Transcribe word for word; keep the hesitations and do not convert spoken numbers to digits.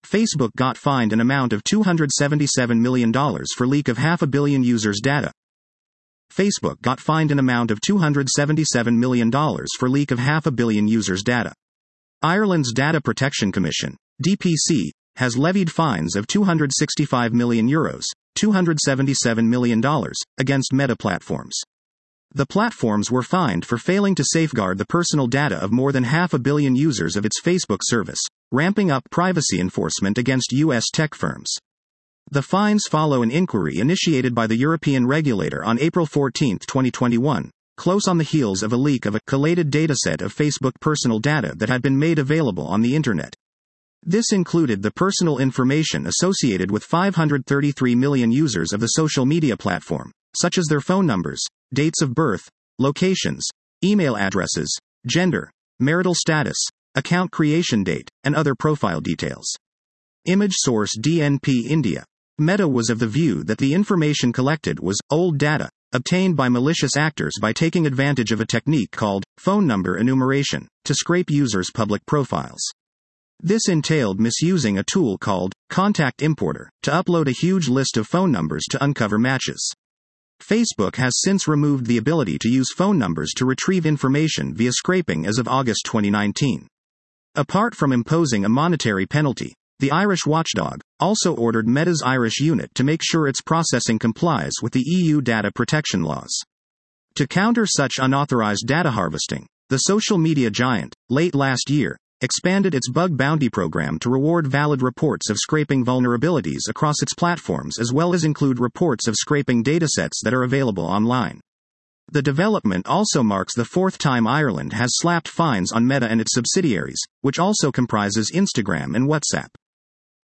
Facebook got fined an amount of two hundred seventy-seven million dollars for leak of half a billion users' data. Facebook got fined an amount of two hundred seventy-seven million dollars for leak of half a billion users' data. Ireland's Data Protection Commission, D P C, has levied fines of two hundred sixty-five million euros, two hundred seventy-seven million dollars, against Meta platforms. The platforms were fined for failing to safeguard the personal data of more than half a billion users of its Facebook service, ramping up privacy enforcement against U S tech firms. The fines follow an inquiry initiated by the European regulator on April fourteenth, twenty twenty-one, close on the heels of a leak of a collated dataset of Facebook personal data that had been made available on the Internet. This included the personal information associated with five hundred thirty-three million users of the social media platform, such as their phone numbers, dates of birth, locations, email addresses, gender, marital status, account creation date, and other profile details. Image source D N P India. Meta was of the view that the information collected was old data, obtained by malicious actors by taking advantage of a technique called phone number enumeration to scrape users' public profiles. This entailed misusing a tool called Contact Importer to upload a huge list of phone numbers to uncover matches. Facebook has since removed the ability to use phone numbers to retrieve information via scraping as of August twenty nineteen. Apart from imposing a monetary penalty, the Irish watchdog also ordered Meta's Irish unit to make sure its processing complies with the E U data protection laws. To counter such unauthorized data harvesting, the social media giant, late last year, expanded its bug bounty program to reward valid reports of scraping vulnerabilities across its platforms as well as include reports of scraping datasets that are available online. The development also marks the fourth time Ireland has slapped fines on Meta and its subsidiaries, which also comprises Instagram and WhatsApp.